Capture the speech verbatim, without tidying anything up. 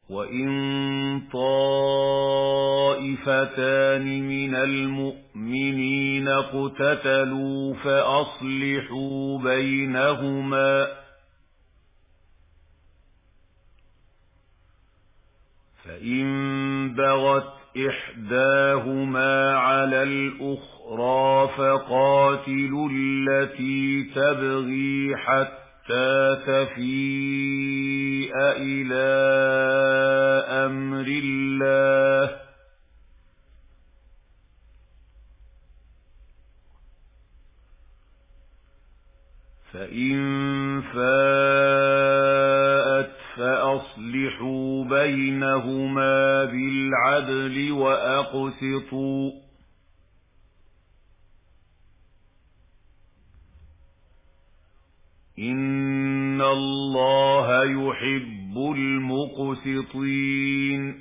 وَإِن طَائِفَتَانِ مِنَ الْمُؤْمِنِينَ اقْتَتَلُوا فَأَصْلِحُوا بَيْنَهُمَا، فَإِن بَغَتْ إِحْدَاهُمَا عَلَى الْأُخْرَى فَقَاتِلُوا الَّتِي تَبْغِي حَتَّى تَفِيءَ إِلَى أَمْرِ اللَّهِ، فَإِن فَاءَتْ فَأَصْلِحُوا بَيْنَهُمَا بِالْعَدْلِ وَأَقْسِطُوا، إِنَّ اللَّهَ يُحِبُّ الْمُقْسِطِينَ.